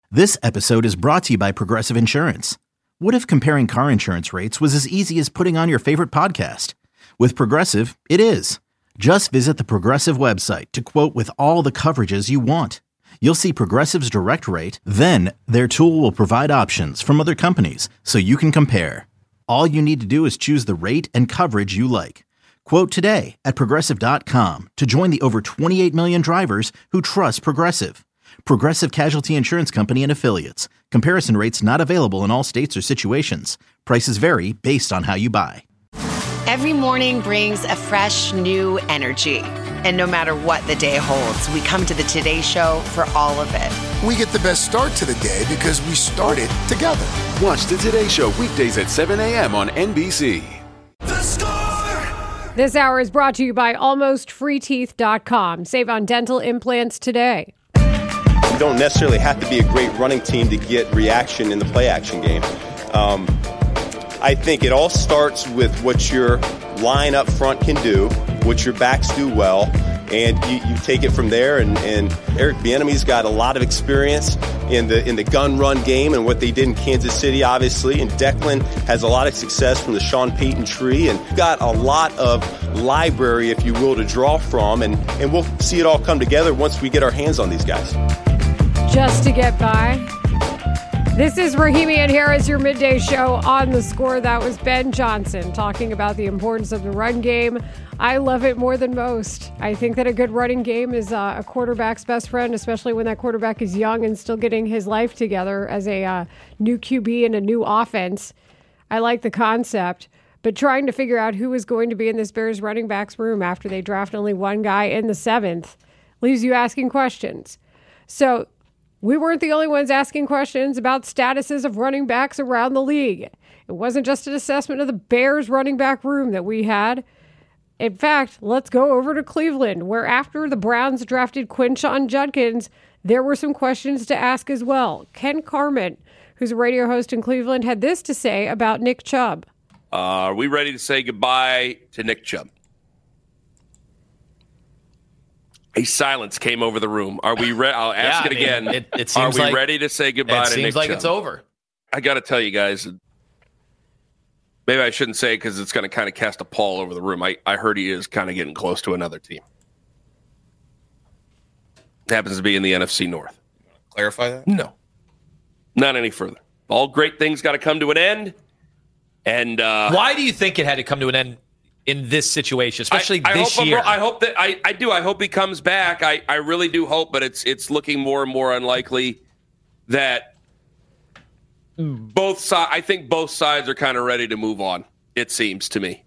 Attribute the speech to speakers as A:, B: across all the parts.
A: This episode is brought to you by Progressive Insurance. What if comparing car insurance rates was as easy as putting on your favorite podcast? With Progressive, it is. Just visit the Progressive website to quote with all the coverages you want. You'll see Progressive's direct rate, then their tool will provide options from other companies so you can compare. All you need to do is choose the rate and coverage you like. Quote today at Progressive.com to join the over 28 million drivers who trust Progressive. Progressive Casualty Insurance Company and Affiliates. Comparison rates not available in all states or situations. Prices vary based on how you buy.
B: Every morning brings a fresh, new energy. And no matter what the day holds, we come to the Today Show for all of it.
C: We get the best start to the day because we started together.
D: Watch the Today Show weekdays at 7 a.m. on NBC.
C: The Score!
E: This hour is brought to you by AlmostFreeTeeth.com. Save on dental implants today.
F: You don't necessarily have to be a great running team to get reaction in the play-action game. I think it all starts with what your line up front can do, what your backs do well, and you take it from there. And Eric Bieniemy's got a lot of experience in the gun run game and what they did in Kansas City, obviously. And Declan has a lot of success from the Sean Payton tree, and got a lot of library, if you will, to draw from. And we'll see it all come together once we get our hands on these guys.
E: Just to get by. This is Rahimi and Harris, your midday show on The Score. That was Ben Johnson talking about the importance of the run game. I love it more than most. I think that a good running game is a quarterback's best friend, especially when that quarterback is young and still getting his life together as a new QB and a new offense. I like the concept, but trying to figure out who is going to be in this Bears running backs room after they draft only one guy in the 7th leaves you asking questions. So we weren't the only ones asking questions about statuses of running backs around the league. It wasn't just an assessment of the Bears running back room that we had. In fact, let's go over to Cleveland, where after the Browns drafted Quinshon Judkins, there were some questions to ask as well. Ken Carman, who's a radio host in Cleveland, had this to say about Nick Chubb.
G: Are we ready to say goodbye to Nick Chubb? A silence came over the room. Are we ready? I'll ask it again.
H: It seems
G: Are we ready to say goodbye to Nick Chubb?
H: It seems like it's over.
G: I got to tell you guys, maybe I shouldn't say it because it's going to kind of cast a pall over the room. I heard he is kind of getting close to another team. It happens to be in the NFC North.
H: Clarify that?
G: No. Not any further. All great things got to come to an end. And
H: why do you think it had to come to an end in this situation, especially this year?
G: I hope that I do. I hope he comes back. I really do hope, but it's looking more and more unlikely that both sides. I think both sides are kind of ready to move on. It seems to me.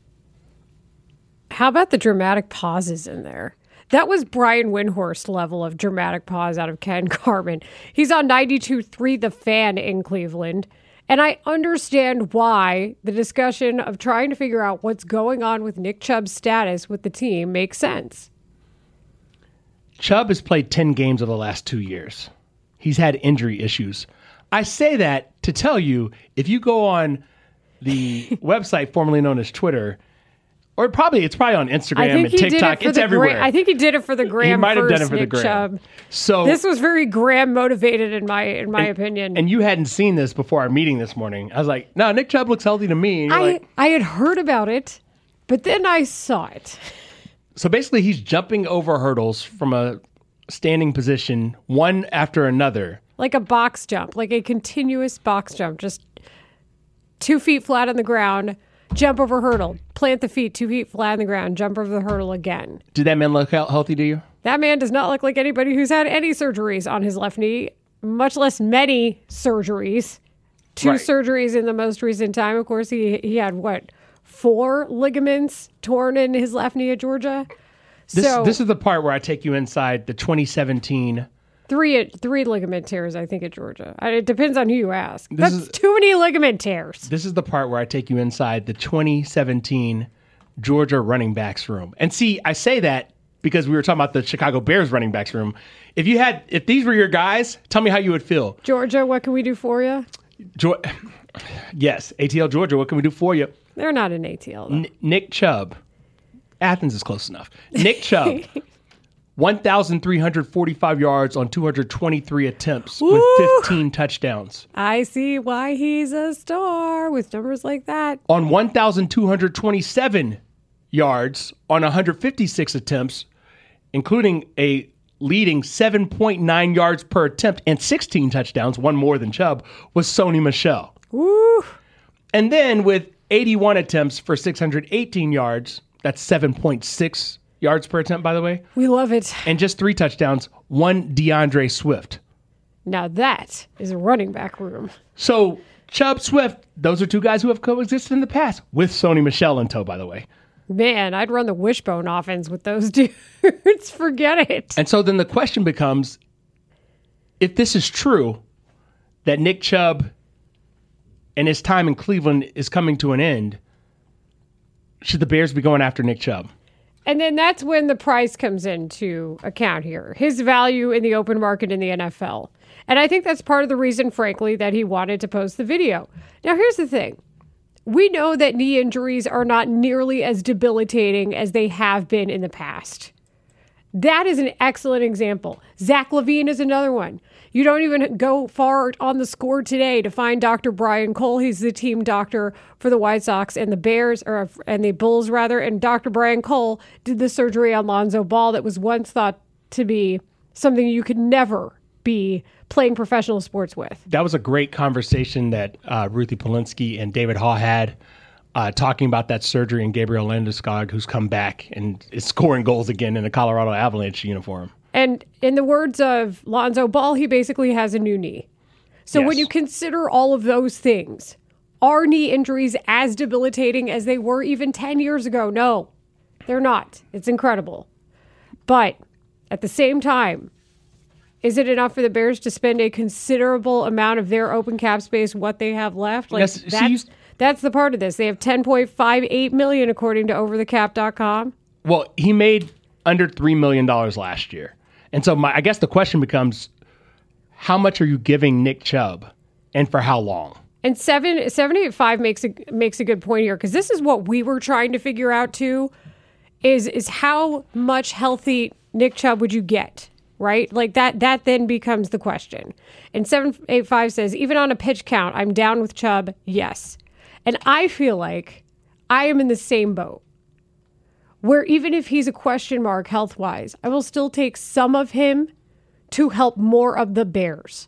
E: How about the dramatic pauses in there? That was Brian Windhorst level of dramatic pause out of Ken Carman. He's on 92.3 The Fan in Cleveland. And I understand why the discussion of trying to figure out what's going on with Nick Chubb's status with the team makes sense.
I: Chubb has played 10 games of the last 2 years. He's had injury issues. I say that to tell you, if you go on the website formerly known as Twitter, or it's probably on Instagram and TikTok. It's everywhere.
E: I think he did it for the gram.
I: He might have done it for
E: Nick
I: the gram.
E: Chubb.
I: So
E: this was very gram motivated in my opinion.
I: And you hadn't seen this before our meeting this morning. I was like, no, Nick Chubb looks healthy to me. And
E: I had heard about it, but then I saw it.
I: So basically, he's jumping over hurdles from a standing position, one after another.
E: Like a box jump, like a continuous box jump, just 2 feet flat on the ground. Jump over hurdle, plant the feet 2 feet flat on the ground, jump over the hurdle again.
I: Did that man look healthy to you?
E: That man does not look like anybody who's had any surgeries on his left knee, much less many surgeries. 2 surgeries in the most recent time. Of course, he had, 4 ligaments torn in his left knee at Georgia?
I: This is the part where I take you inside the 2017...
E: Three ligament tears, I think, at Georgia. It depends on who you ask. That's too many ligament tears.
I: This is the part where I take you inside the 2017 Georgia running backs room. And see, I say that because we were talking about the Chicago Bears running backs room. If these were your guys, tell me how you would feel.
E: Georgia, what can we do for you?
I: Yes, ATL Georgia, what can we do for you?
E: They're not an ATL, though.
I: Nick Chubb. Athens is close enough. Nick Chubb 1,345 yards on 223 attempts with 15 touchdowns.
E: I see why he's a star with numbers like that.
I: On 1,227 yards on 156 attempts, including a leading 7.9 yards per attempt and 16 touchdowns, one more than Chubb, was Sony Michel.
E: Woo!
I: And then with 81 attempts for 618 yards, that's 7.6 yards per attempt, by the way.
E: We love it.
I: And just 3 touchdowns, one DeAndre Swift.
E: Now that is a running back room.
I: So Chubb, Swift, those are 2 guys who have coexisted in the past with Sony Michel in tow, by the way.
E: Man, I'd run the wishbone offense with those dudes. Forget it.
I: And so then the question becomes, if this is true, that Nick Chubb and his time in Cleveland is coming to an end, should the Bears be going after Nick Chubb?
E: And then that's when the price comes into account here. His value in the open market in the NFL. And I think that's part of the reason, frankly, that he wanted to post the video. Now, here's the thing. We know that knee injuries are not nearly as debilitating as they have been in the past. That is an excellent example. Zach LaVine is another one. You don't even go far on the score today to find Dr. Brian Cole. He's the team doctor for the White Sox and the Bears, and the Bulls, rather. And Dr. Brian Cole did the surgery on Lonzo Ball that was once thought to be something you could never be playing professional sports with.
I: That was a great conversation that Ruthie Polinsky and David Haw had talking about that surgery, and Gabriel Landeskog, who's come back and is scoring goals again in a Colorado Avalanche uniform.
E: And in the words of Lonzo Ball, he basically has a new knee. So
I: Yes.
E: when you consider all of those things, are knee injuries as debilitating as they were even 10 years ago? No, they're not. It's incredible. But at the same time, is it enough for the Bears to spend a considerable amount of their open cap space, what they have left? Like,
I: Yes,
E: that's the part of this. They have $10.58 million, according to overthecap.com.
I: Well, he made under $3 million last year. And so I guess the question becomes, how much are you giving Nick Chubb and for how long?
E: And 785 makes a good point here, because this is what we were trying to figure out too, is how much healthy Nick Chubb would you get, right? Like that then becomes the question. And 785 says, even on a pitch count, I'm down with Chubb, yes. And I feel like I am in the same boat, where even if he's a question mark health-wise, I will still take some of him to help more of the Bears.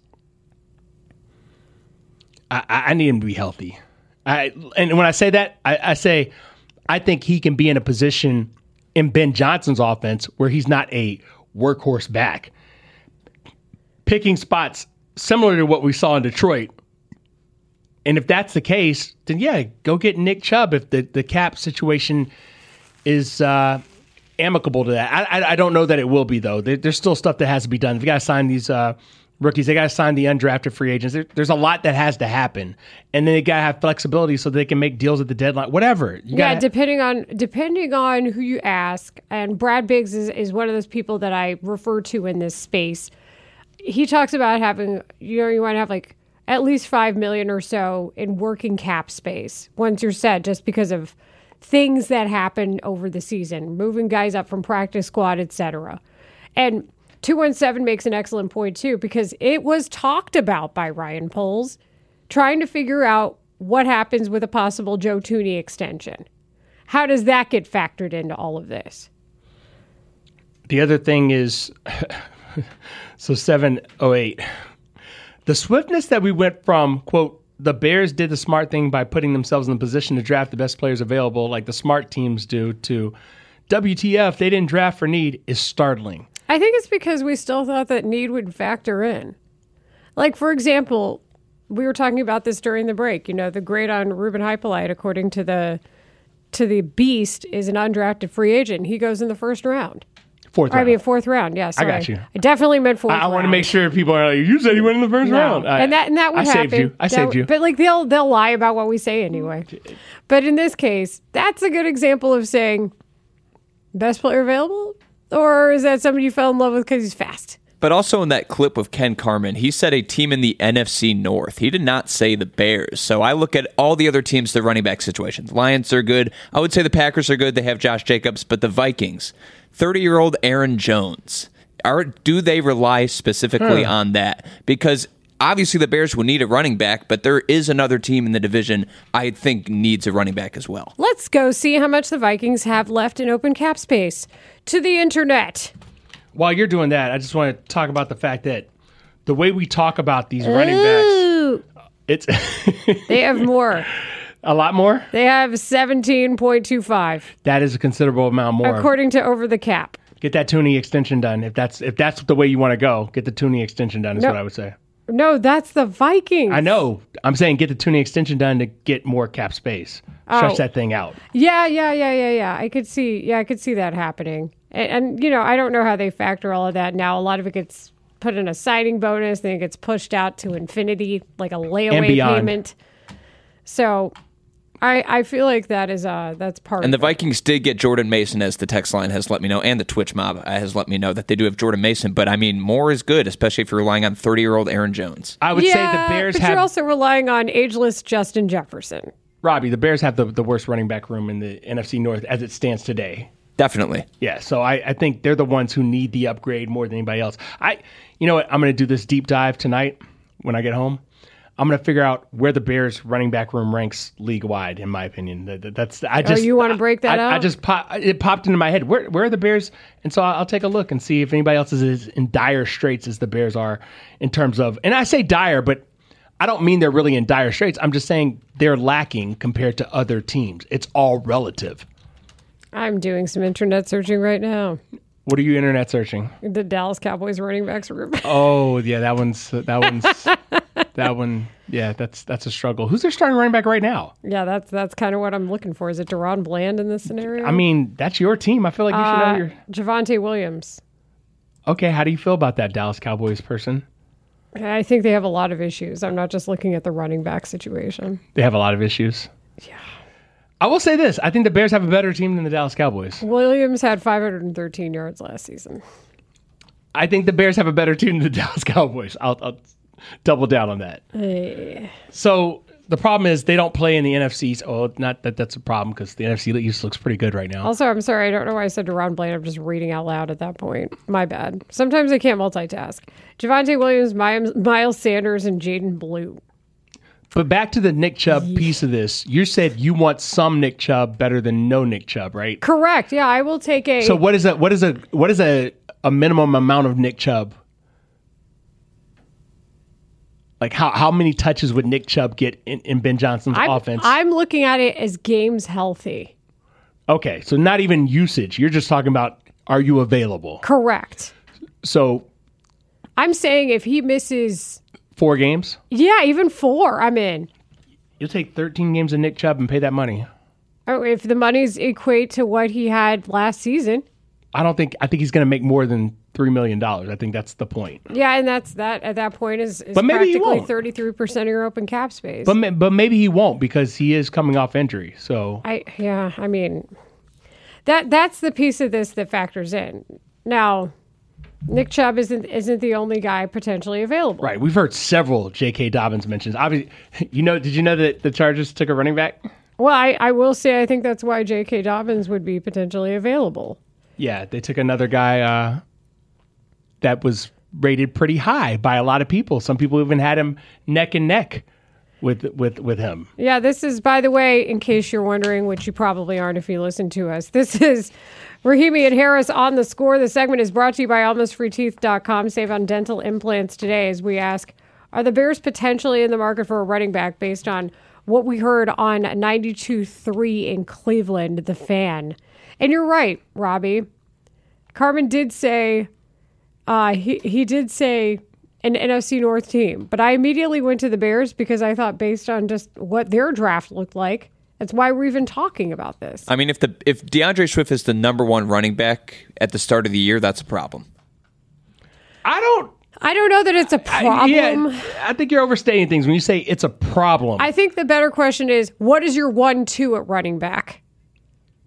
I: I need him to be healthy. And when I say that, I say I think he can be in a position in Ben Johnson's offense where he's not a workhorse back, picking spots similar to what we saw in Detroit. And if that's the case, then yeah, go get Nick Chubb if the cap situation is amicable to that. I don't know that it will be, though. There's still stuff that has to be done. They got to sign these rookies. They got to sign the undrafted free agents. There's a lot that has to happen. And then they got to have flexibility so they can make deals at the deadline, whatever.
E: Depending on who you ask. And Brad Biggs is one of those people that I refer to in this space. He talks about having, you want to have like at least $5 million or so in working cap space once you're set, just because of things that happen over the season, moving guys up from practice squad, etc. And 217 makes an excellent point too, because it was talked about by Ryan Poles trying to figure out what happens with a possible Joe Thuney extension. How does that get factored into all of this?
I: The other thing is, so 708, the swiftness that we went from, quote, the Bears did the smart thing by putting themselves in the position to draft the best players available, like the smart teams do, to WTF, they didn't draft for need, is startling.
E: I think it's because we still thought that need would factor in. Like, for example, we were talking about this during the break. You know, the grade on Ruben Hypolite, according to the Beast, is an undrafted free agent. He goes in the first round.
I: Fourth
E: round. Yeah, sorry.
I: I got you.
E: I definitely meant fourth round.
I: I want to make sure people are like, you said he went in the first round.
E: And that would happen.
I: I saved you.
E: But like they'll lie about what we say anyway. But in this case, that's a good example of saying best player available, or is that somebody you fell in love with because he's fast?
J: But also in that clip with Ken Carman, he said a team in the NFC North. He did not say the Bears. So I look at all the other teams, the running back situations. Lions are good. I would say the Packers are good. They have Josh Jacobs. But the Vikings, 30-year-old Aaron Jones, do they rely specifically on that? Because obviously the Bears will need a running back, but there is another team in the division I think needs a running back as well.
E: Let's go see how much the Vikings have left in open cap space. To the internet.
I: While you're doing that, I just want to talk about the fact that the way we talk about these running backs, it's
E: they have more.
I: A lot more?
E: They have 17.25.
I: That is a considerable amount more.
E: According to Over the Cap.
I: Get that tuning extension done. If that's the way you want to go, get the tuning extension done is what I would say.
E: No, that's the Vikings.
I: I know. I'm saying get the tuning extension done to get more cap space. Stretch that thing out.
E: Yeah. I could see that happening. And I don't know how they factor all of that now. A lot of it gets put in a signing bonus, then it gets pushed out to infinity, like a layaway payment. So I feel like that's part of it.
J: And the Vikings did get Jordan Mason, as the text line has let me know, and the Twitch mob has let me know that they do have Jordan Mason. But, I mean, more is good, especially if you're relying on 30-year-old Aaron Jones.
I: I would say the Bears
E: but you're also relying on ageless Justin Jefferson.
I: Robbie, the Bears have the worst running back room in the NFC North as it stands today.
J: Definitely.
I: Yeah, so I think they're the ones who need the upgrade more than anybody else. You know what? I'm going to do this deep dive tonight when I get home. I'm going to figure out where the Bears running back room ranks league-wide, in my opinion.
E: You want to break that out?
I: It popped into my head. Where are the Bears? And so I'll take a look and see if anybody else is in dire straits as the Bears are in terms of, and I say dire, but I don't mean they're really in dire straits. I'm just saying they're lacking compared to other teams. It's all relative.
E: I'm doing some internet searching right now.
I: What are you internet searching?
E: The Dallas Cowboys running backs room.
I: Oh, yeah, that one's that one. Yeah, that's a struggle. Who's their starting running back right now?
E: Yeah, that's kind of what I'm looking for. Is it Deron Bland in this scenario?
I: I mean, that's your team. I feel like you should know your
E: Javonte Williams.
I: Okay, how do you feel about that Dallas Cowboys person?
E: I think they have a lot of issues. I'm not just looking at the running back situation.
I: They have a lot of issues.
E: Yeah.
I: I will say this. I think the Bears have a better team than the Dallas Cowboys.
E: Williams had 513 yards last season. I
I: think the Bears have a better team than the Dallas Cowboys. I'll double down on that.
E: Hey.
I: So the problem is they don't play in the NFC. Oh, not that that's a problem because the NFC East looks pretty good right now.
E: Also, I'm sorry. I don't know why I said Deron Bland. I'm just reading out loud at that point. My bad. Sometimes I can't multitask. Javonte Williams, Miles Sanders, and Jaden Blue.
I: But back to the Nick Chubb piece of this. You said you want some Nick Chubb better than no Nick Chubb, right?
E: Correct. Yeah, I will take a.
I: So what is a minimum amount of Nick Chubb? Like how many touches would Nick Chubb get in Ben Johnson's offense?
E: I'm looking at it as games healthy.
I: Okay, so not even usage. You're just talking about are you available?
E: Correct.
I: So
E: I'm saying if he misses
I: 4 games?
E: Yeah, even 4, I'm in.
I: You'll take 13 games of Nick Chubb and pay that money.
E: Oh, if the monies equate to what he had last season.
I: I think he's going to make more than $3 million. I think that's the point.
E: Yeah, and that's that at that point is practically 33% of your open cap space.
I: But maybe he won't because he is coming off injury. So
E: I mean that's the piece of this that factors in. Now, Nick Chubb isn't the only guy potentially available.
I: Right. We've heard several J.K. Dobbins mentions. Obviously, did you know that the Chargers took a running back?
E: Well, I will say I think that's why J.K. Dobbins would be potentially available.
I: Yeah, they took another guy that was rated pretty high by a lot of people. Some people even had him neck and neck with him.
E: Yeah, this is, by the way, in case you're wondering, which you probably aren't if you listen to us, this is Rahimi and Harris on The Score. The segment is brought to you by AlmostFreeTeeth.com. Save on dental implants today as we ask, are the Bears potentially in the market for a running back based on what we heard on 92.3 in Cleveland, The Fan? And you're right, Robbie. Carman did say, he did say an NFC North team, but I immediately went to the Bears because I thought based on just what their draft looked like, that's why we're even talking about this.
J: I mean, if DeAndre Swift is the number 1 running back at the start of the year, that's a problem.
E: I don't know that it's a problem.
I: I think you're overstating things when you say it's a problem.
E: I think the better question is, what is your 1-2 at running back?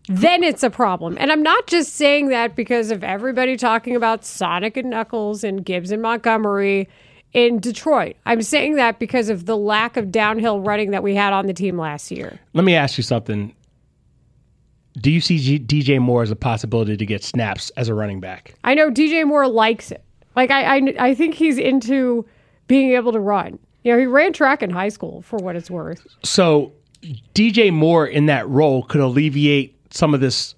E: then it's a problem. And I'm not just saying that because of everybody talking about Sonic and Knuckles and Gibbs and Montgomery in Detroit. I'm saying that because of the lack of downhill running that we had on the team last year.
I: Let me ask you something. Do you see DJ Moore as a possibility to get snaps as a running back?
E: I know DJ Moore likes it. Like, I think he's into being able to run. You know, he ran track in high school, for what it's worth.
I: So DJ Moore in that role could alleviate some of this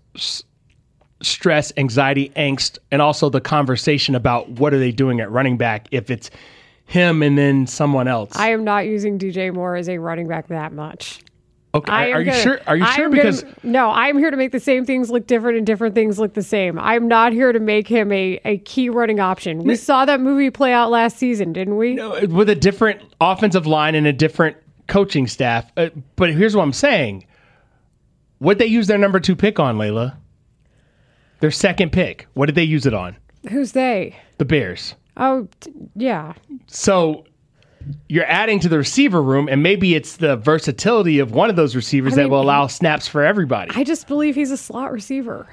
I: stress, anxiety, angst, and also the conversation about what are they doing at running back if it's him and then someone else.
E: I am not using DJ Moore as a running back that much.
I: Okay, are you sure? Are you sure? Because
E: no, I'm here to make the same things look different and different things look the same. I'm not here to make him a key running option. We saw that movie play out last season, didn't we?
I: No, with a different offensive line and a different coaching staff. But here's what I'm saying. What they use their number 2 pick on, Layla? Their second pick. What did they use it on?
E: Who's they?
I: The Bears.
E: Oh, yeah.
I: So you're adding to the receiver room, and maybe it's the versatility of one of those receivers that will allow snaps for everybody.
E: I just believe he's a slot receiver.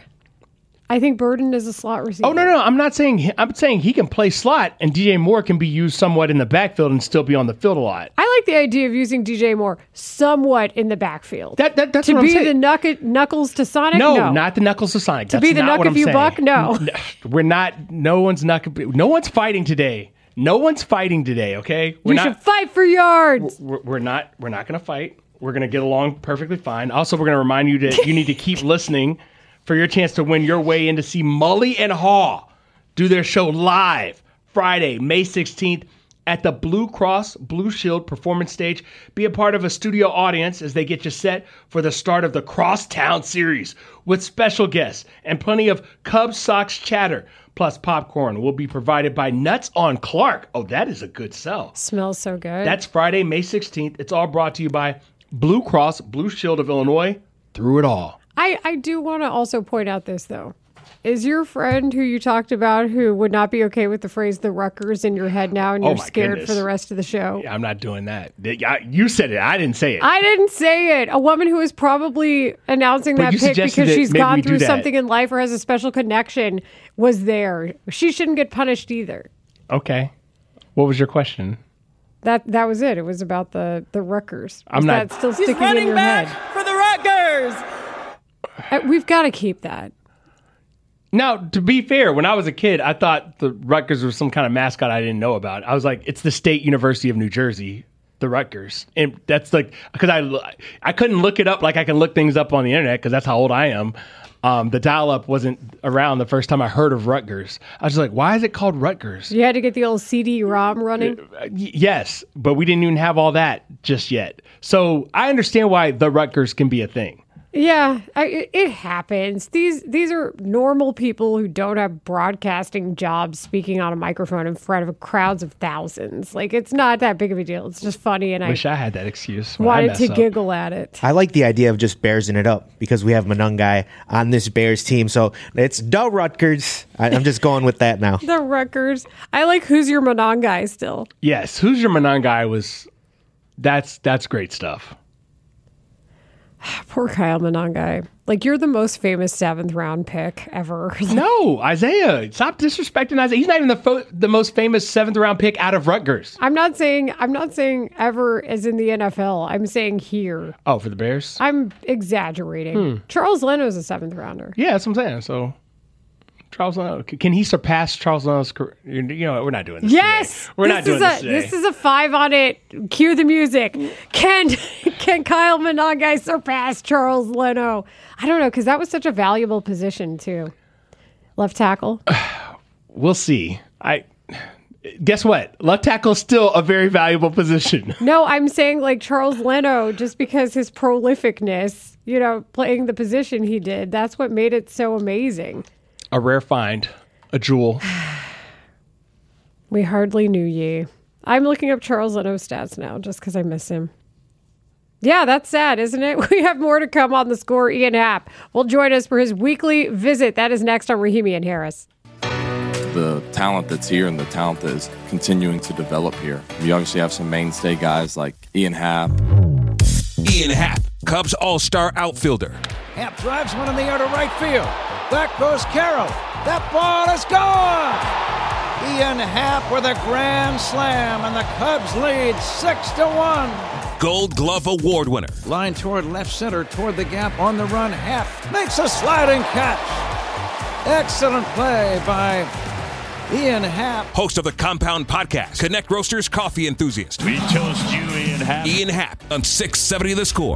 E: I think Burden is a slot receiver.
I: Oh, no. I'm not saying I'm saying he can play slot, and DJ Moore can be used somewhat in the backfield and still be on the field a lot.
E: I like the idea of using DJ Moore somewhat in the backfield.
I: That's
E: to
I: what I'm
E: be
I: saying.
E: the Knuckles to Sonic?
I: No, not the Knuckles to Sonic.
E: To be the Knuck if you buck? No.
I: We're not. No one's fighting today. No one's fighting today, okay?
E: We should fight for yards.
I: We're not going to fight. We're going to get along perfectly fine. Also, we're going to remind you that you need to keep listening for your chance to win your way in to see Mully and Haw do their show live Friday, May 16th at the Blue Cross Blue Shield Performance Stage. Be a part of a studio audience as they get you set for the start of the Crosstown Series with special guests and plenty of Cubs Sox chatter. Plus popcorn will be provided by Nuts on Clark. Oh, that is a good sell.
E: Smells so good.
I: That's Friday, May 16th. It's all brought to you by Blue Cross Blue Shield of Illinois. Through it all.
E: I do want to also point out this, though. Is your friend who you talked about who would not be okay with the phrase the Rutgers in your head now and you're scared for the rest of the show?
I: Yeah, I'm not doing that. You said it. I didn't say it.
E: I didn't say it. A woman who is probably announcing that pick because she's gone through something in life or has a special connection was there. She shouldn't get punished either.
I: Okay. What was your question?
E: That was it. It was about the Rutgers.
I: I'm not.
E: That still sticking in your head?
K: For the Rutgers.
E: We've got to keep that.
I: Now, to be fair, when I was a kid, I thought the Rutgers was some kind of mascot I didn't know about. I was like, it's the State University of New Jersey, the Rutgers. And that's like, because I couldn't look it up like I can look things up on the internet because that's how old I am. The dial-up wasn't around the first time I heard of Rutgers. I was like, why is it called Rutgers?
E: You had to get the old CD-ROM running?
I: Yes, but we didn't even have all that just yet. So I understand why the Rutgers can be a thing.
E: Yeah, it happens. These are normal people who don't have broadcasting jobs speaking on a microphone in front of crowds of thousands. Like, it's not that big of a deal. It's just funny, and
I: I had that excuse.
E: Wanted to giggle at it.
L: I like the idea of just Bearsing it up because we have Monongai on this Bears team. So it's the Rutgers. I'm just going with that now.
E: The Rutgers. I like Who's Your Monongai still.
I: Yes, Who's Your Monongai was... That's great stuff.
E: Poor Kyle Monongai. Like, you're the most famous 7th round pick ever.
I: No, Isaiah. Stop disrespecting Isaiah. He's not even the most famous 7th round pick out of Rutgers.
E: I'm not saying ever as in the NFL. I'm saying here.
I: Oh, for the Bears?
E: I'm exaggerating. Charles Leno's a 7th rounder.
I: Yeah, that's what I'm saying. So Charles Leno, can he surpass Charles Leno's career? You know, we're not doing this.
E: Yes,
I: today. We're not doing this today.
E: This is a 5 on it. Cue the music. Can Kyle Monongai surpass Charles Leno? I don't know, because that was such a valuable position too. Left tackle.
I: We'll see. Guess what? Left tackle is still a very valuable position.
E: No, I'm saying like Charles Leno, just because his prolificness, playing the position he did, that's what made it so amazing.
I: A rare find. A jewel.
E: We hardly knew ye. I'm looking up Charles Leno's stats now just because I miss him. Yeah, that's sad, isn't it? We have more to come on The Score. Ian Happ will join us for his weekly visit. That is next on Rahimi and Harris.
M: The talent that's here and the talent that is continuing to develop here. We obviously have some mainstay guys like Ian Happ.
N: Ian Happ, Cubs all-star outfielder.
K: Happ drives one in the air to right field. Back goes Carroll. That ball is gone! Ian Happ with a grand slam, and the Cubs lead 6-1.
N: Gold Glove Award winner.
K: Line toward left center, toward the gap, on the run. Happ makes a sliding catch. Excellent play by Ian Happ.
N: Host of the Compound Podcast, Connect Roasters coffee enthusiast.
O: We toast you, Ian Happ.
N: Ian Happ on 670 The Score.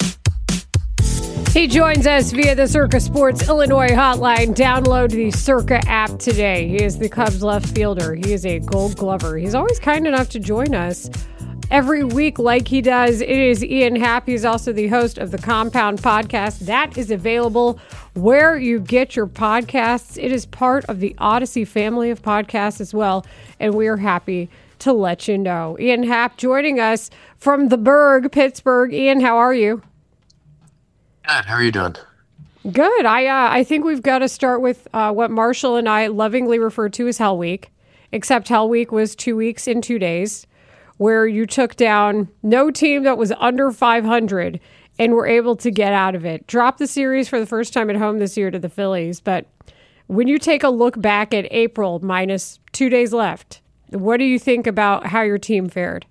E: He joins us via the Circa Sports Illinois hotline. Download the Circa app today. He is the Cubs left fielder. He is a Gold Glover. He's always kind enough to join us every week like he does. It is Ian Happ. He's also the host of the Compound Podcast. That is available where you get your podcasts. It is part of the Odyssey family of podcasts as well, and we are happy to let you know. Ian Happ joining us from the Berg, Pittsburgh. Ian, how are you?
P: Good. How are you doing?
E: Good. I think we've got to start with what Marshall and I lovingly refer to as Hell Week, except Hell Week was 2 weeks in 2 days, where you took down no team that was under 500 and were able to get out of it. Dropped the series for the first time at home this year to the Phillies. But when you take a look back at April, minus 2 days left, what do you think about how your team fared?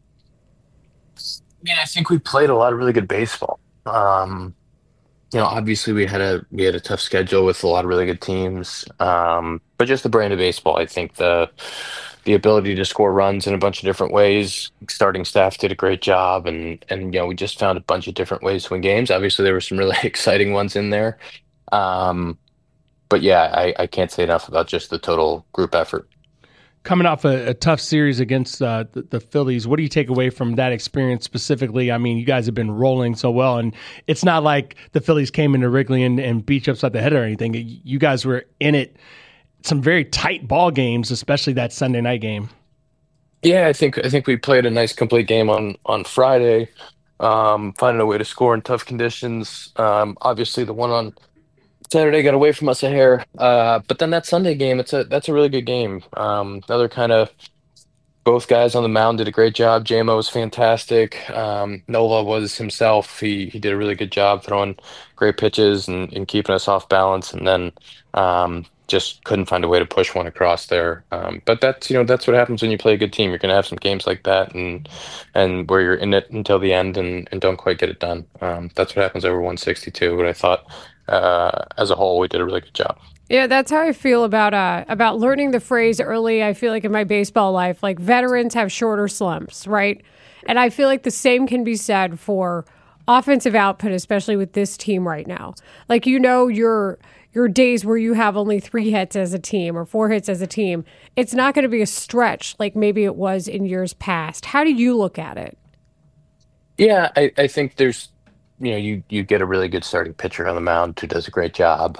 P: I think we played a lot of really good baseball. Obviously we had a tough schedule with a lot of really good teams. But just the brand of baseball, I think the ability to score runs in a bunch of different ways. Starting staff did a great job, and we just found a bunch of different ways to win games. Obviously, there were some really exciting ones in there. But yeah, I can't say enough about just the total group effort.
I: Coming off a tough series against the Phillies, what do you take away from that experience specifically? I mean, you guys have been rolling so well, and it's not like the Phillies came into Wrigley and beat you upside the head or anything. You guys were in it. Some very tight ball games, especially that Sunday night game.
P: Yeah, I think we played a nice complete game on Friday, finding a way to score in tough conditions. Obviously, the one on Saturday got away from us a hair, but then that Sunday game, that's a really good game. Another kind of both guys on the mound did a great job. JMO was fantastic. Nola was himself. He did a really good job throwing great pitches and keeping us off balance, and then just couldn't find a way to push one across there. But that's what happens when you play a good team. You're going to have some games like that, and where you're in it until the end and don't quite get it done. That's what happens over 162. But I thought as a whole, we did a really good job.
E: Yeah, that's how I feel about learning the phrase early. I feel like in my baseball life, like veterans have shorter slumps, right? And I feel like the same can be said for offensive output, especially with this team right now. Like, your days where you have only 3 hits as a team or 4 hits as a team, it's not going to be a stretch like maybe it was in years past. How do you look at it?
P: Yeah, I think there's, you get a really good starting pitcher on the mound who does a great job.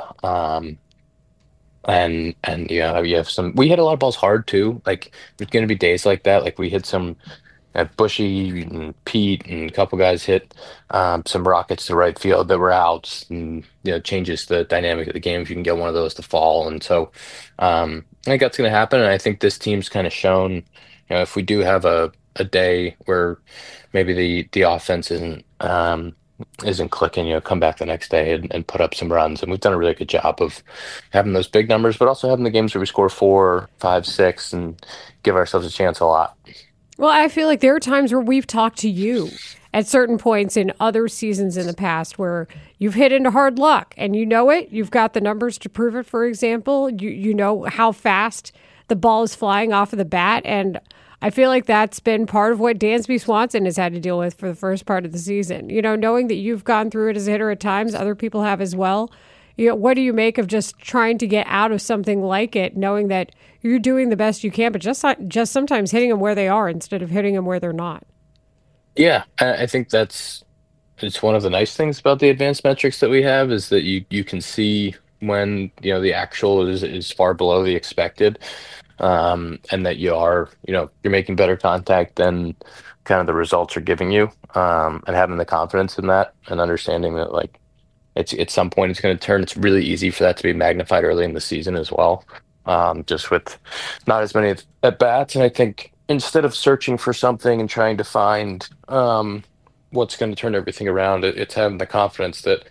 P: And you have we hit a lot of balls hard too. Like, there's going to be days like that. Like, we hit some Bushy and Pete and a couple guys hit some rockets to right field that were outs, and changes the dynamic of the game if you can get one of those to fall. And so I think that's going to happen. And I think this team's kind of shown, if we do have a day where maybe the offense isn't clicking, come back the next day and put up some runs. And we've done a really good job of having those big numbers, but also having the games where we score 4, 5, 6 and give ourselves a chance a lot.
E: Well, I feel like there are times where we've talked to you at certain points in other seasons in the past where you've hit into hard luck and you've got the numbers to prove it. For example, you know how fast the ball is flying off of the bat. And I feel like that's been part of what Dansby Swanson has had to deal with for the first part of the season. Knowing that you've gone through it as a hitter at times, other people have as well. What do you make of just trying to get out of something like it, knowing that you're doing the best you can, but just sometimes hitting them where they are instead of hitting them where they're not?
P: Yeah, I think it's one of the nice things about the advanced metrics that we have is that you can see when the actual is far below the expected, and that you're making better contact than kind of the results are giving you, and having the confidence in that and understanding that like it's at some point it's going to turn. It's really easy for that to be magnified early in the season as well, just with not as many at bats. And I think instead of searching for something and trying to find what's going to turn everything around, it's having the confidence that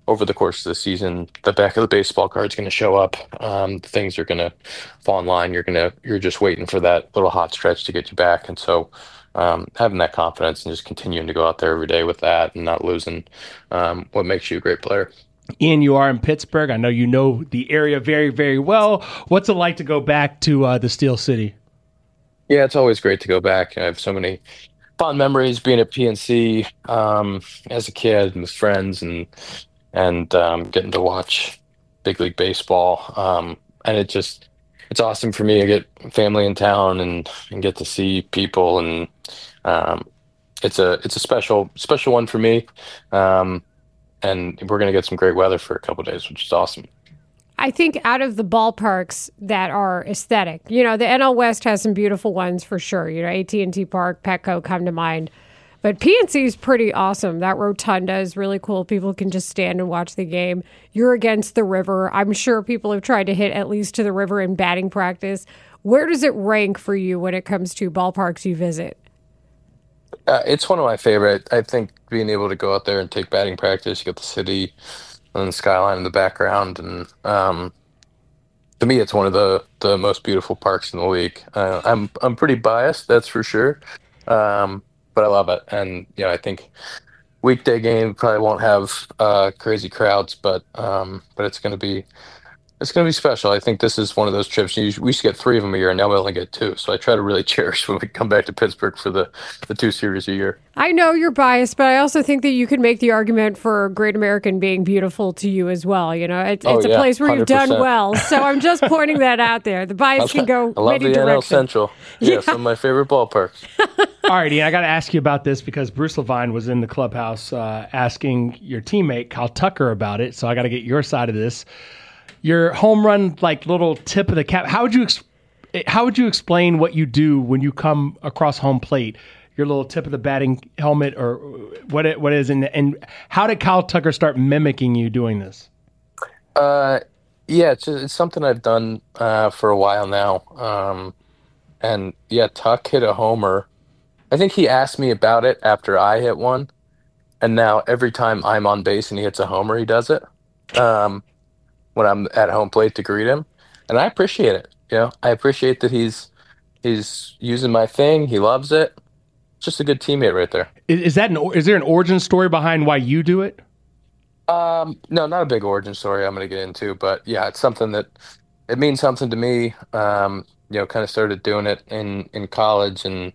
P: over the course of the season, the back of the baseball card's going to show up. Things are going to fall in line. You're just waiting for that little hot stretch to get you back. And so having that confidence and just continuing to go out there every day with that and not losing what makes you a great player.
I: Ian, you are in Pittsburgh. I know you know the area very, very well. What's it like to go back to the Steel City?
P: Yeah, it's always great to go back. I have so many fond memories being at PNC as a kid and with friends and getting to watch big league baseball. And it's awesome for me to get family in town and get to see people. And it's a special one for me. And we're going to get some great weather for a couple of days, which is awesome.
E: I think out of the ballparks that are aesthetic, the NL West has some beautiful ones for sure. AT&T Park, Petco come to mind. But PNC is pretty awesome. That rotunda is really cool. People can just stand and watch the game. You're against the river. I'm sure people have tried to hit at least to the river in batting practice. Where does it rank for you when it comes to ballparks you visit?
P: It's one of my favorite. I think being able to go out there and take batting practice, you got the city and the skyline in the background. And to me, it's one of the most beautiful parks in the league. I'm pretty biased, that's for sure. But I love it. And, I think weekday game probably won't have crazy crowds, but it's going to be special. I think this is one of those trips. We used to get 3 of them a year, and now we only get 2. So I try to really cherish when we come back to Pittsburgh for the 2 series a year.
E: I know you're biased, but I also think that you could make the argument for Great American being beautiful to you as well. It's a place where 100%. You've done well. So I'm just pointing that out there. The bias can go
P: I love
E: many
P: the
E: directions.
P: NL Central. Yeah, some of my favorite ballparks.
I: All right, Ian, I got to ask you about this because Bruce Levine was in the clubhouse asking your teammate, Kyle Tucker, about it. So I got to get your side of this. Your home run, little tip of the cap. How would you explain what you do when you come across home plate? Your little tip of the batting helmet, or what is, and how did Kyle Tucker start mimicking you doing this?
P: It's something I've done for a while now. And Tuck hit a homer. I think he asked me about it after I hit one, and now every time I'm on base and he hits a homer, he does it. When I'm at home plate to greet him, and I appreciate it. I appreciate that he's using my thing. He loves it. Just a good teammate right there.
I: Is there an origin story behind why you do it?
P: No, not a big origin story I'm going to get into, but yeah, it's something that it means something to me. Kind of started doing it in college, and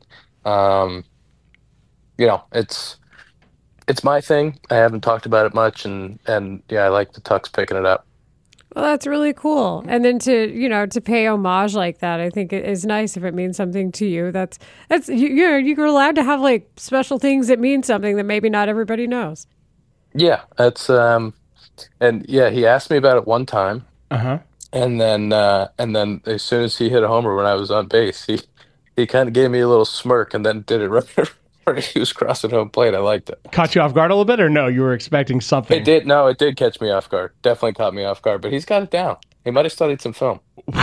P: it's my thing. I haven't talked about it much, and I like the Tucks picking it up.
E: Well, that's really cool. And then to pay homage like that, I think it is nice if it means something to you. That's you're allowed to have special things that mean something that maybe not everybody knows.
P: Yeah, that's he asked me about it one time.
I: Uh-huh.
P: And then as soon as he hit a homer when I was on base, he kind of gave me a little smirk and then did it right when he was crossing home plate. I liked it.
I: Caught you off guard a little bit, or no? You were expecting something.
P: It did. No, it did catch me off guard. Definitely caught me off guard. But he's got it down. He might have studied some film.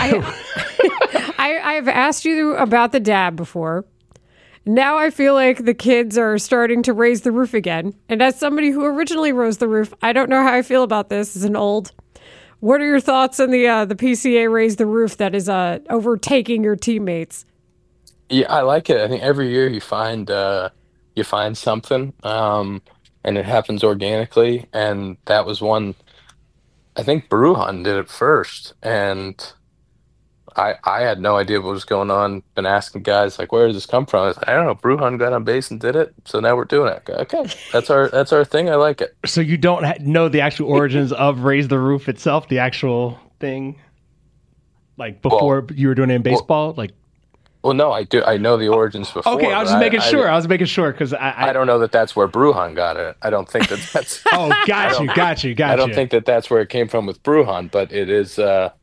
E: I've asked you about the dab before. Now I feel like the kids are starting to raise the roof again. And as somebody who originally rose the roof, I don't know how I feel about this as an old. What are your thoughts on the PCA raise the roof that is overtaking your teammates?
P: Yeah, I like it. I think every year you find something, and it happens organically. And that was one. I think Brujan did it first, and I had no idea what was going on. Been asking guys where did this come from? I was like, I don't know. Brujan got on base and did it, so now we're doing it. Okay, that's our thing. I like it.
I: So you don't know the actual origins of raise the roof itself, the actual thing, before you were doing it in baseball,
P: Well, no, I do. I know the origins before.
I: Okay, I was just making sure. I was making sure because
P: I don't know that that's where Brujan got it. I don't think that's.
I: Oh, got you.
P: I don't think that's where it came from with Brujan, but it is.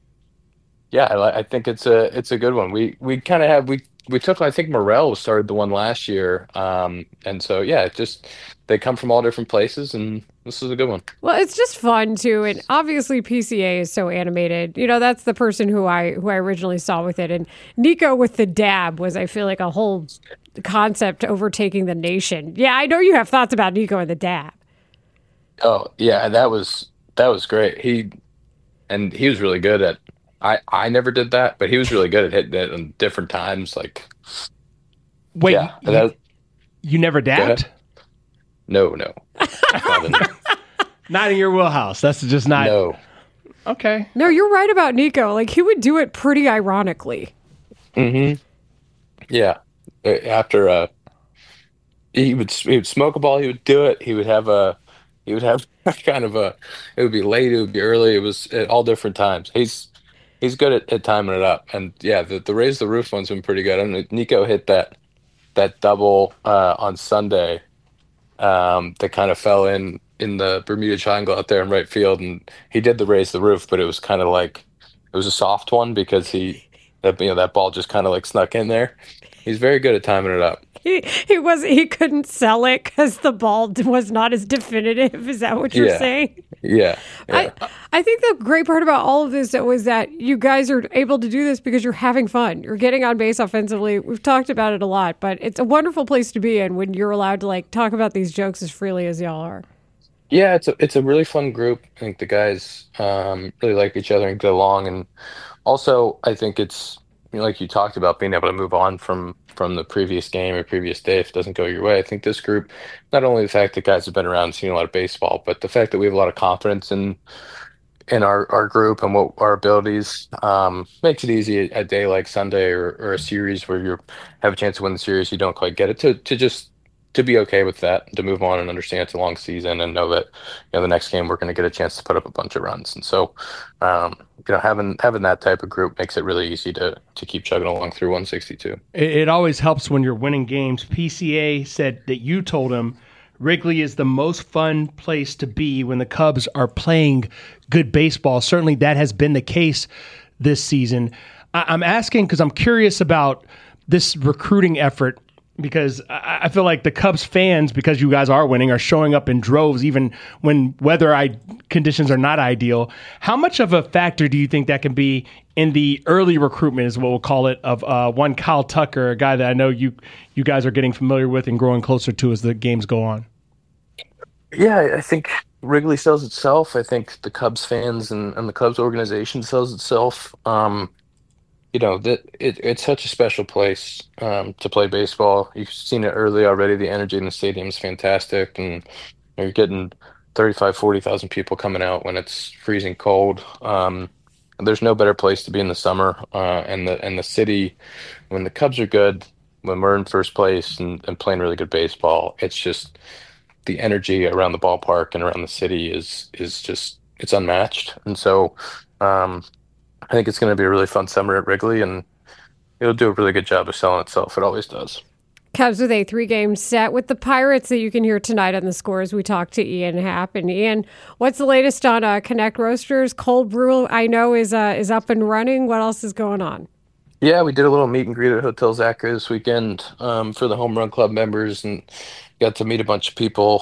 P: I think it's a good one. We kind of have we took. I think Morel started the one last year, and so they come from all different places, and this is a good one.
E: Well, it's just fun too, and obviously PCA is so animated. That's the person who I originally saw with it, and Nico with the dab was, I feel like, a whole concept overtaking the nation. Yeah, I know you have thoughts about Nico and the dab.
P: Oh yeah, that was That was great. He was really good at. I never did that, but he was really good at hitting it in different times. Like,
I: wait,
P: yeah,
I: you never dabbed?
P: No.
I: Not in your wheelhouse. That's just not.
P: No.
I: Okay.
E: No, you're right about Nico. Like, he would do it pretty ironically.
P: Mm-hmm. Yeah. After he would smoke a ball, he would do it. He would have kind of a. It would be late. It would be early. It was at all different times. He's good at timing it up. And yeah, the raise the roof one's been pretty good. I mean, Nico hit that double on Sunday that kind of fell in the Bermuda Triangle out there in right field, and he did the raise the roof, but it was kind of like it was a soft one because that ball just kind of like snuck in there. He's very good at timing it up.
E: He couldn't sell it because the ball was not as definitive. Is that what you're saying?
P: Yeah.
E: I think the great part about all of this though is that you guys are able to do this because you're having fun. You're getting on base offensively. We've talked about it a lot, but it's a wonderful place to be in when you're allowed to like talk about these jokes as freely as y'all are.
P: Yeah, it's a really fun group. I think the guys really like each other and get along, and also I think it's like you talked about being able to move on from the previous game or previous day if it doesn't go your way. I think this group, not only the fact that guys have been around and seen a lot of baseball, but the fact that we have a lot of confidence in our group and what our abilities makes it easy a day like Sunday or a series where you have a chance to win the series, you don't quite get it to just to be okay with that, to move on and understand it's a long season and know that the next game we're going to get a chance to put up a bunch of runs. And so having that type of group makes it really easy to keep chugging along through 162.
I: It always helps when you're winning games. PCA said that you told him Wrigley is the most fun place to be when the Cubs are playing good baseball. Certainly that has been the case this season. I'm asking because I'm curious about this recruiting effort, because I feel like the Cubs fans, because you guys are winning, are showing up in droves even when weather conditions are not ideal. How much of a factor do you think that can be in the early recruitment, is what we'll call it, of one Kyle Tucker, a guy that I know you guys are getting familiar with and growing closer to as the games go on?
P: Yeah, I think Wrigley sells itself. I think the Cubs fans and the Cubs organization sells itself. It's such a special place to play baseball. You've seen it early already. The energy in the stadium is fantastic, and you're getting 40,000 people coming out when it's freezing cold. There's no better place to be in the summer, and the city, when the Cubs are good, when we're in first place and playing really good baseball, it's just the energy around the ballpark and around the city is just, it's unmatched. And so I think it's going to be a really fun summer at Wrigley, and it'll do a really good job of selling itself. It always does.
E: Cubs with a 3-game set with the Pirates that you can hear tonight on the Score as we talk to Ian Happ. And Ian, what's the latest on Connect Roasters? Cold Brew, I know, is up and running. What else is going on?
P: Yeah, we did a little meet and greet at Hotel Zachary this weekend for the Home Run Club members, and got to meet a bunch of people.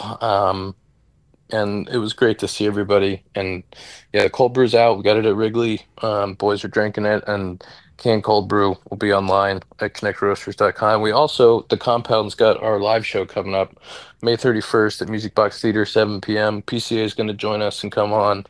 P: And it was great to see everybody. And yeah, the cold brew's out. We got it at Wrigley. Boys are drinking it, and canned cold brew will be online at connectroasters.com. We also, the Compound's got our live show coming up May 31st at Music Box Theater, 7 p.m. PCA is going to join us and come on.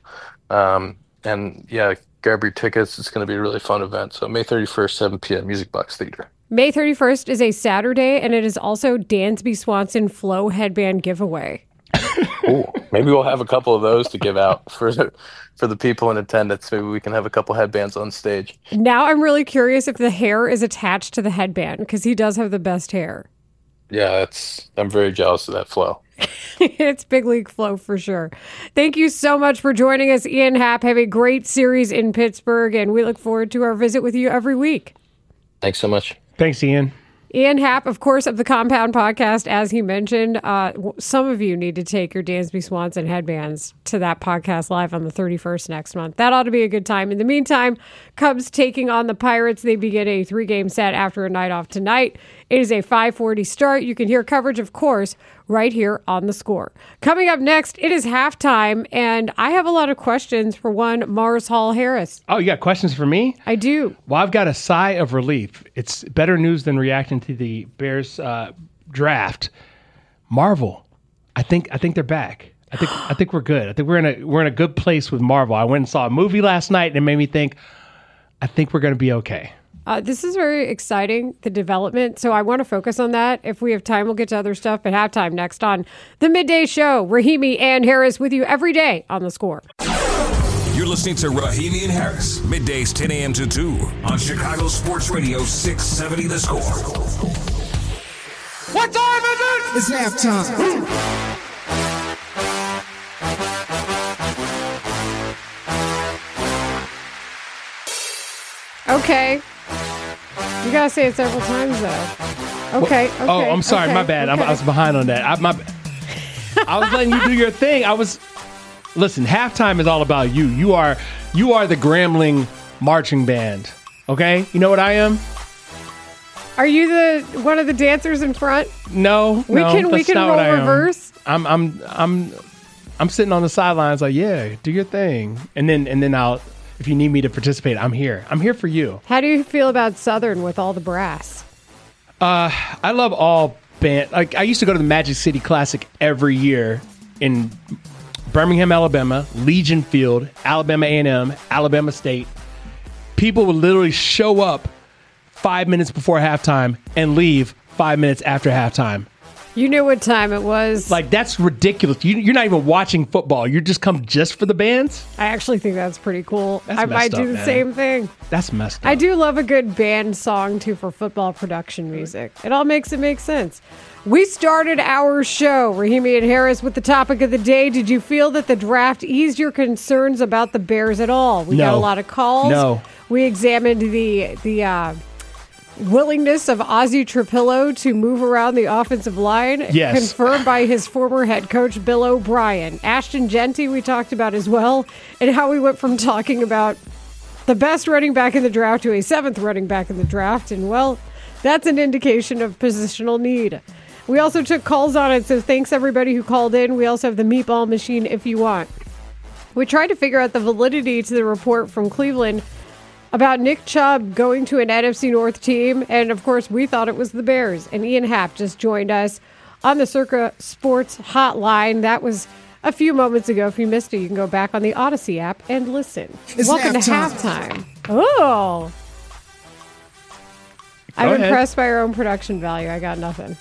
P: And yeah, grab your tickets. It's going to be a really fun event. So May 31st, 7 p.m., Music Box Theater.
E: May 31st is a Saturday, and it is also Dansby Swanson Flow headband giveaway.
P: Ooh, maybe we'll have a couple of those to give out for the people in attendance. Maybe we can have a couple headbands on stage.
E: Now I'm really curious if the hair is attached to the headband, because he does have the best hair.
P: Yeah, I'm very jealous of that flow.
E: It's big league flow for sure. Thank you so much for joining us, Ian Happ. Have a great series in Pittsburgh, and we look forward to our visit with you every week.
P: Thanks so much.
I: Thanks, Ian.
E: Ian Happ, of course, of the Compound Podcast, as he mentioned. Some of you need to take your Dansby Swanson headbands to that podcast live on the 31st next month. That ought to be a good time. In the meantime, Cubs taking on the Pirates. They begin a 3-game set after a night off tonight. It is a 5:40 start. You can hear coverage, of course, right here on The Score. Coming up next, it is halftime, and I have a lot of questions for one Mars Hall Harris.
I: Oh, you got questions for me?
E: I do.
I: Well, I've got a sigh of relief. It's better news than reacting to the Bears draft. Marvel, I think they're back. I think we're good. I think we're in a good place with Marvel. I went and saw a movie last night and it made me think, I think we're going to be okay.
E: This is very exciting, the development. So I want to focus on that. If we have time, we'll get to other stuff. But halftime next on the Midday Show. Rahimi and Harris with you every day on The Score.
N: You're listening to Rahimi and Harris, middays 10 a.m. to 2 on Chicago Sports Radio 670 The Score.
K: What time is it?
O: It's halftime.
E: Okay. You gotta say it several times though. Okay. Okay.
I: Oh, I'm sorry.
E: Okay,
I: My bad.
E: okay.
I: I was behind on that. I was letting you do your thing. Listen, halftime is all about you. You are the Grambling marching band. Okay? You know what I am?
E: Are you one of the dancers in front?
I: No.
E: We can roll reverse.
I: I'm sitting on the sidelines like, yeah, do your thing. And then I'll, if you need me to participate, I'm here. I'm here for you.
E: How do you feel about Southern with all the brass?
I: I love all band. Like I used to go to the Magic City Classic every year in Birmingham, Alabama, Legion Field, Alabama A&M, Alabama State. People would literally show up 5 minutes before halftime and leave 5 minutes after halftime.
E: You knew what time it was.
I: Like, that's ridiculous. You're not even watching football. You just come just for the bands?
E: I actually think that's pretty cool.
I: That's
E: I might
I: messed
E: do
I: up,
E: the same thing.
I: That's messed up.
E: I do love a good band song, too, for football production music. It all makes it make sense. We started our show, Rahimi and Harris, with the topic of the day. Did you feel that the draft eased your concerns about the Bears at all? We got a lot of calls.
I: No.
E: We examined the willingness of Ozzie Trapillo to move around the offensive line.
I: Yes.
E: Confirmed by his former head coach, Bill O'Brien. Ashton Genty we talked about as well, and how we went from talking about the best running back in the draft to a seventh running back in the draft. And, well, that's an indication of positional need. We also took calls on it, so thanks everybody who called in. We also have the meatball machine if you want. We tried to figure out the validity to the report from Cleveland about Nick Chubb going to an NFC North team, and of course we thought it was the Bears. And Ian Happ just joined us on the Circa Sports hotline. That was a few moments ago. If you missed it, you can go back on the Odyssey app and listen. Welcome to halftime. Oh, I'm impressed by our own production value. I got nothing.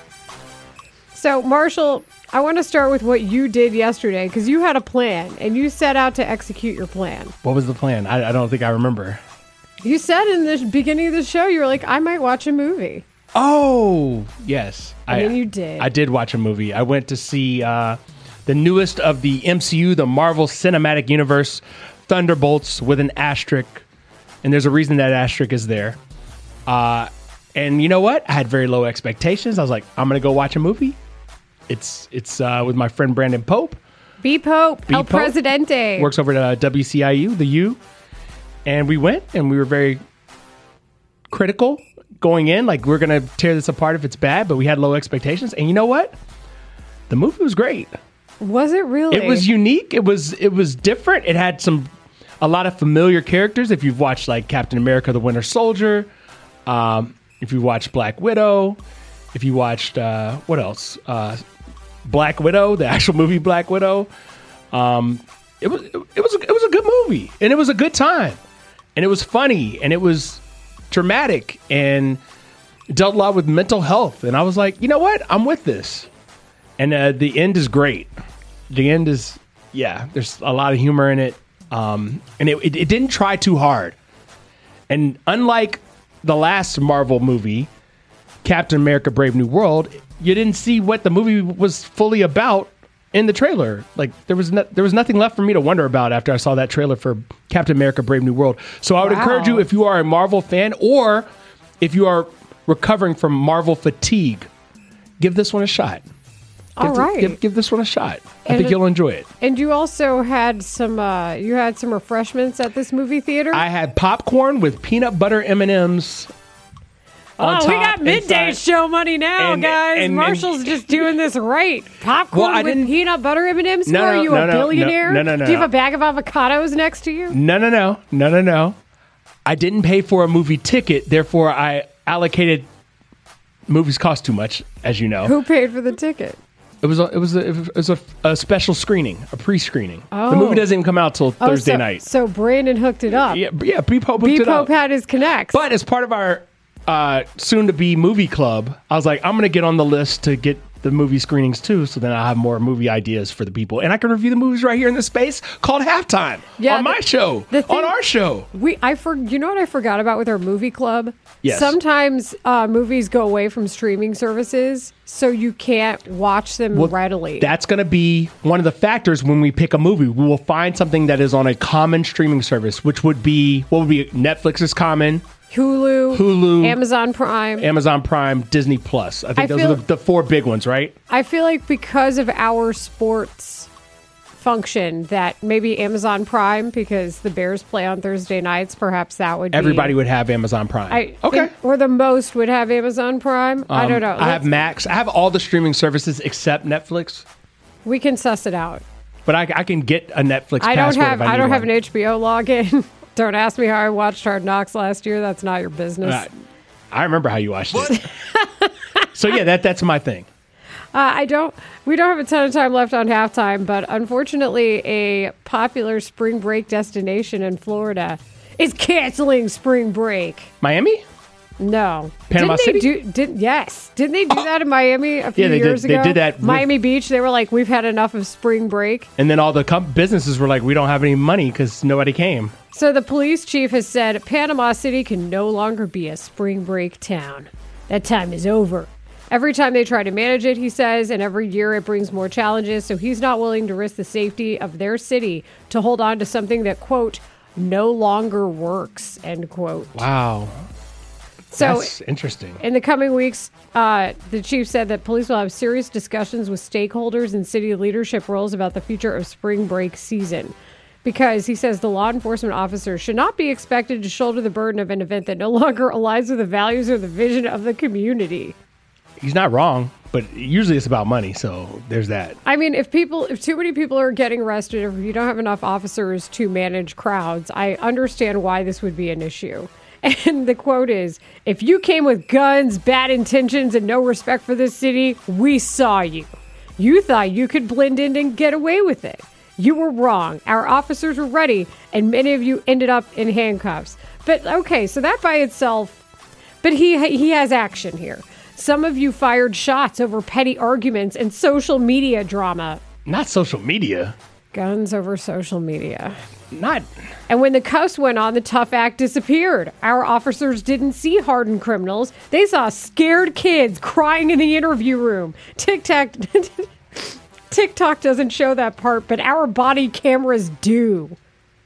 E: So, Marshall, I want to start with what you did yesterday, because you had a plan, and you set out to execute your plan.
I: What was the plan? I don't think I remember.
E: You said in the beginning of the show, you were like, I might watch a movie.
I: Oh, yes.
E: And then you did.
I: I did watch a movie. I went to see the newest of the MCU, the Marvel Cinematic Universe, Thunderbolts, with an asterisk. And there's a reason that asterisk is there. And you know what? I had very low expectations. I was like, I'm going to go watch a movie. It's with my friend Brandon Pope.
E: B. Pope, El Presidente.
I: Works over at WCIU, the U. And we went, and we were very critical going in. Like, we're going to tear this apart if it's bad, but we had low expectations. And you know what? The movie was great.
E: Was it really?
I: It was unique. It was different. It had a lot of familiar characters. If you've watched, like, Captain America, the Winter Soldier, if you watched Black Widow, if you watched, what else? Black Widow, the actual movie Black Widow. It was a good movie, and it was a good time, and it was funny, and it was dramatic, and dealt a lot with mental health. And I was like, you know what? I'm with this. And the end is great. The end is, there's a lot of humor in it. And it didn't try too hard. And unlike the last Marvel movie, Captain America Brave New World, you didn't see what the movie was fully about in the trailer. Like, there was nothing left for me to wonder about after I saw that trailer for Captain America Brave New World. So I would encourage you, if you are a Marvel fan or if you are recovering from Marvel fatigue, give this one a shot. Give this one a shot. I think you'll enjoy it.
E: And you also had some refreshments at this movie theater?
I: I had popcorn with peanut butter M&Ms.
E: We got midday show money now, guys. Marshall's just doing this right. Popcorn with peanut butter M&Ms. Are you a billionaire?
I: No.
E: Do you have a bag of avocados next to you?
I: No. I didn't pay for a movie ticket, therefore I allocated. Movies cost too much, as you know.
E: Who paid for the ticket?
I: It was a special screening, a pre-screening.
E: Oh.
I: The movie doesn't even come out till Thursday night.
E: So Brandon hooked it up.
I: Yeah, B-Pope hooked it up.
E: B-Pope had his connects.
I: But as part of our soon-to-be movie club, I was like, I'm going to get on the list to get the movie screenings too, so then I'll have more movie ideas for the people. And I can review the movies right here in this space called Halftime on my show, on our show.
E: You know what I forgot about with our movie club?
I: Yes.
E: Sometimes movies go away from streaming services, so you can't watch them readily.
I: That's going to be one of the factors when we pick a movie. We will find something that is on a common streaming service, which would be, Netflix is common.
E: Hulu, Amazon Prime,
I: Disney Plus. I think those are the four big ones, right?
E: I feel like because of our sports function that maybe Amazon Prime, because the Bears play on Thursday nights, perhaps that would
I: Everybody would have Amazon Prime.
E: Or the most would have Amazon Prime. I don't know.
I: I have Max. I have all the streaming services except Netflix.
E: We can suss it out.
I: But I can get a Netflix password if I
E: don't
I: need
E: have
I: one.
E: an HBO login. Don't ask me how I watched Hard Knocks last year. That's not your business.
I: I remember how you watched it. So yeah, that's my thing.
E: We don't have a ton of time left on halftime, but unfortunately, a popular spring break destination in Florida is canceling spring break.
I: Miami?
E: No.
I: Panama City?
E: Didn't they do that in Miami a few years ago?
I: They did that.
E: Miami Beach, they were like, we've had enough of spring break.
I: And then all the businesses were like, we don't have any money because nobody came.
E: So the police chief has said Panama City can no longer be a spring break town. That time is over. Every time they try to manage it, he says, and every year it brings more challenges, so he's not willing to risk the safety of their city to hold on to something that, quote, no longer works, end quote.
I: Wow.
E: So
I: that's interesting.
E: In the coming weeks, the chief said that police will have serious discussions with stakeholders and city leadership roles about the future of spring break season. Because he says the law enforcement officers should not be expected to shoulder the burden of an event that no longer aligns with the values or the vision of the community.
I: He's not wrong, but usually it's about money, so there's that.
E: I mean, if too many people are getting arrested, or if you don't have enough officers to manage crowds, I understand why this would be an issue. And the quote is, if you came with guns, bad intentions, and no respect for this city, we saw you. You thought you could blend in and get away with it. You were wrong. Our officers were ready, and many of you ended up in handcuffs. But okay, so that by itself, but he has action here. Some of you fired shots over petty arguments and social media drama.
I: Not social media.
E: Guns over social media.
I: Not.
E: And when the cuffs went on, the tough act disappeared. Our officers didn't see hardened criminals. They saw scared kids crying in the interview room. TikTok doesn't show that part, but our body cameras do.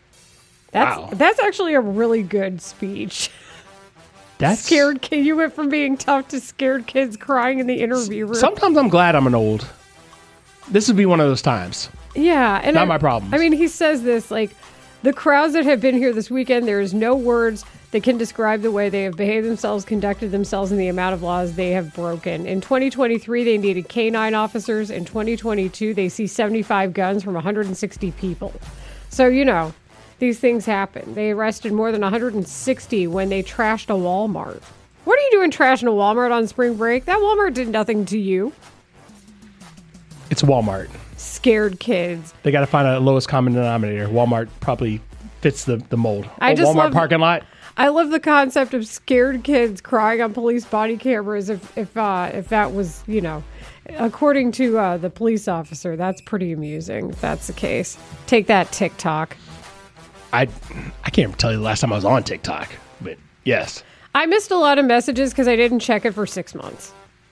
E: That's actually a really good speech.
I: That's
E: scared kid. You went from being tough to scared kids crying in the interview room.
I: Sometimes I'm glad I'm an old. This would be one of those times.
E: Yeah, and
I: not my problem.
E: I mean, he says this like the crowds that have been here this weekend. There is no words that can describe the way they have behaved themselves, conducted themselves, and the amount of laws they have broken. In 2023, they needed K-9 officers. In 2022, they see 75 guns from 160 people. So, these things happen. They arrested more than 160 when they trashed a Walmart. What are you doing trashing a Walmart on spring break? That Walmart did nothing to you.
I: It's Walmart.
E: Scared kids.
I: They got to find a lowest common denominator. Walmart probably fits the mold. Walmart parking lot.
E: I love the concept of scared kids crying on police body cameras. If that was, according to the police officer, that's pretty amusing. If that's the case, take that, TikTok.
I: I can't tell you the last time I was on TikTok, but yes.
E: I missed a lot of messages because I didn't check it for 6 months.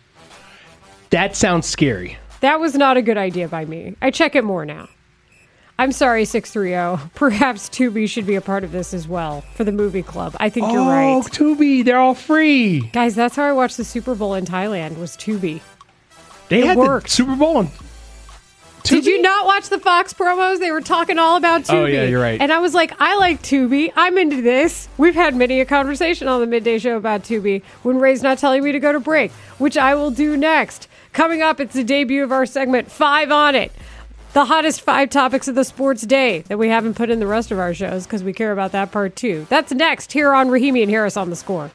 I: That sounds scary.
E: That was not a good idea by me. I check it more now. I'm sorry, 630. Perhaps Tubi should be a part of this as well for the movie club. I think you're right.
I: Oh, Tubi, they're all free.
E: Guys, that's how I watched the Super Bowl in Thailand, was Tubi.
I: They had the Super Bowl on Tubi?
E: Did you not watch the Fox promos? They were talking all about Tubi.
I: Oh, yeah, you're right.
E: And I was like, I like Tubi. I'm into this. We've had many a conversation on the Midday Show about Tubi when Ray's not telling me to go to break, which I will do next. Coming up, it's the debut of our segment, 5 on It. The hottest 5 topics of the sports day that we haven't put in the rest of our shows because we care about that part too. That's next here on Rahimi and Harris on The Score.